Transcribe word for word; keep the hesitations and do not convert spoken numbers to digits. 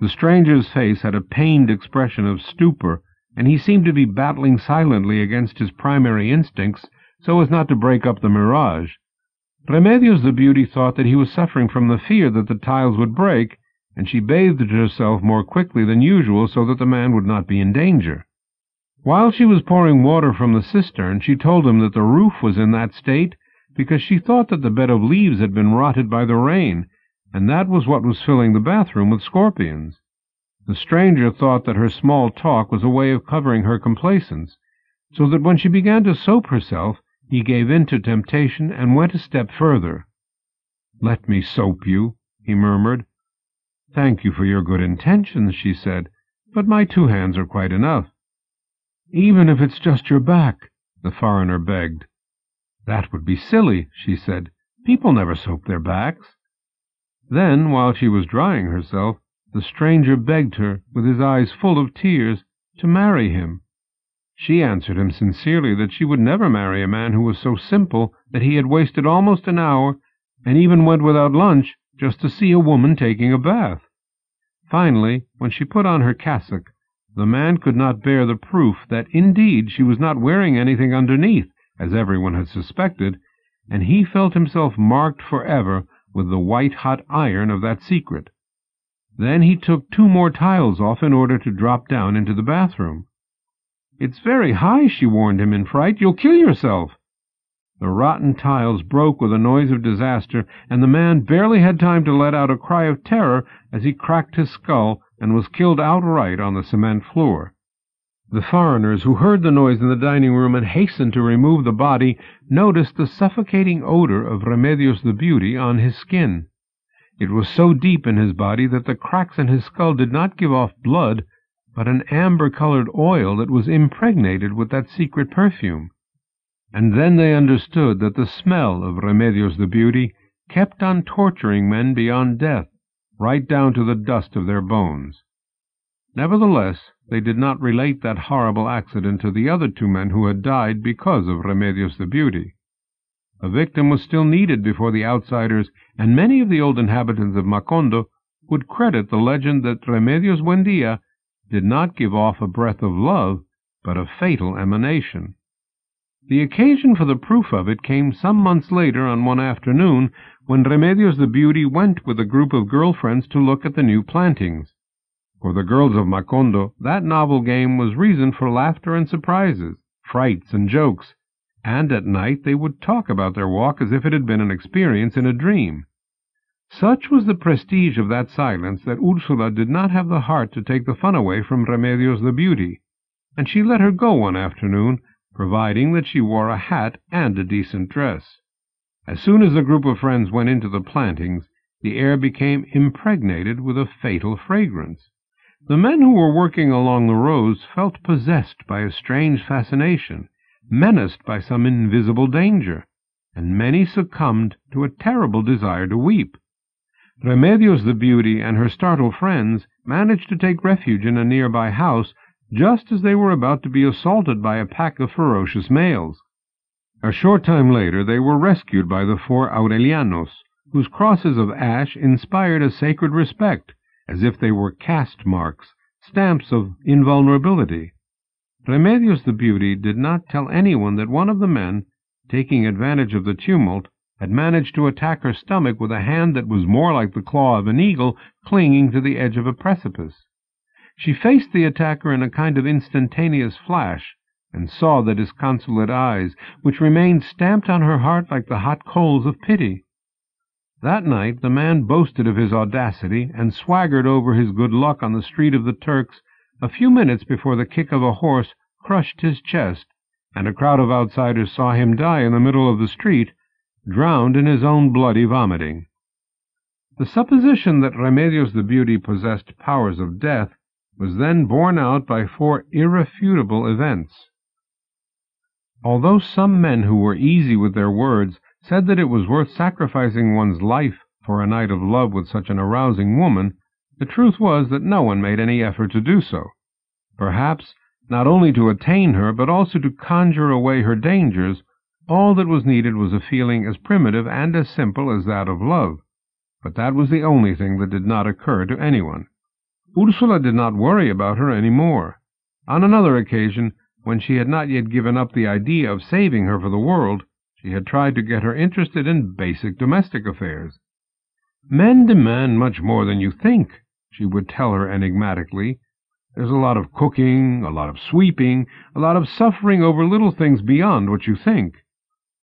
The stranger's face had a pained expression of stupor, and he seemed to be battling silently against his primary instincts so as not to break up the mirage. Remedios the beauty thought that he was suffering from the fear that the tiles would break, and she bathed herself more quickly than usual so that the man would not be in danger. While she was pouring water from the cistern, she told him that the roof was in that state because she thought that the bed of leaves had been rotted by the rain, and that was what was filling the bathroom with scorpions. The stranger thought that her small talk was a way of covering her complacence, so that when she began to soap herself, he gave in to temptation and went a step further. "Let me soap you," he murmured. "Thank you for your good intentions," she said, "but my two hands are quite enough." "Even if it's just your back," the foreigner begged. "That would be silly," she said. "People never soap their backs." Then, while she was drying herself, the stranger begged her, with his eyes full of tears, to marry him. She answered him sincerely that she would never marry a man who was so simple that he had wasted almost an hour, and even went without lunch, just to see a woman taking a bath. Finally, when she put on her cassock, the man could not bear the proof that indeed she was not wearing anything underneath, as everyone had suspected, and he felt himself marked forever with the white-hot iron of that secret. Then he took two more tiles off in order to drop down into the bathroom. "It's very high," she warned him in fright. "You'll kill yourself." The rotten tiles broke with a noise of disaster, and the man barely had time to let out a cry of terror as he cracked his skull and was killed outright on the cement floor. The foreigners, who heard the noise in the dining room and hastened to remove the body, noticed the suffocating odor of Remedios the Beauty on his skin. It was so deep in his body that the cracks in his skull did not give off blood, but an amber-colored oil that was impregnated with that secret perfume. And then they understood that the smell of Remedios the Beauty kept on torturing men beyond death, right down to the dust of their bones. Nevertheless, they did not relate that horrible accident to the other two men who had died because of Remedios the Beauty. A victim was still needed before the outsiders, and many of the old inhabitants of Macondo would credit the legend that Remedios Buendia did not give off a breath of love, but a fatal emanation. The occasion for the proof of it came some months later on one afternoon when Remedios the Beauty went with a group of girlfriends to look at the new plantings. For the girls of Macondo, that novel game was reason for laughter and surprises, frights and jokes, and at night they would talk about their walk as if it had been an experience in a dream. Such was the prestige of that silence that Ursula did not have the heart to take the fun away from Remedios the Beauty, and she let her go one afternoon, providing that she wore a hat and a decent dress. As soon as the group of friends went into the plantings, the air became impregnated with a fatal fragrance. The men who were working along the rows felt possessed by a strange fascination, menaced by some invisible danger, and many succumbed to a terrible desire to weep. Remedios the Beauty and her startled friends managed to take refuge in a nearby house just as they were about to be assaulted by a pack of ferocious males. A short time later they were rescued by the four Aurelianos, whose crosses of ash inspired a sacred respect, as if they were caste marks, stamps of invulnerability. Remedios the Beauty did not tell anyone that one of the men, taking advantage of the tumult, had managed to attack her stomach with a hand that was more like the claw of an eagle clinging to the edge of a precipice. She faced the attacker in a kind of instantaneous flash, and saw the disconsolate eyes, which remained stamped on her heart like the hot coals of pity. That night the man boasted of his audacity, and swaggered over his good luck on the street of the Turks a few minutes before the kick of a horse crushed his chest, and a crowd of outsiders saw him die in the middle of the street, drowned in his own bloody vomiting. The supposition that Remedios the Beauty possessed powers of death was then borne out by four irrefutable events. Although some men who were easy with their words said that it was worth sacrificing one's life for a night of love with such an arousing woman, the truth was that no one made any effort to do so. Perhaps, not only to attain her, but also to conjure away her dangers, all that was needed was a feeling as primitive and as simple as that of love. But that was the only thing that did not occur to anyone. Ursula did not worry about her any more. On another occasion, when she had not yet given up the idea of saving her for the world, she had tried to get her interested in basic domestic affairs. "Men demand much more than you think," she would tell her enigmatically. "There's a lot of cooking, a lot of sweeping, a lot of suffering over little things beyond what you think.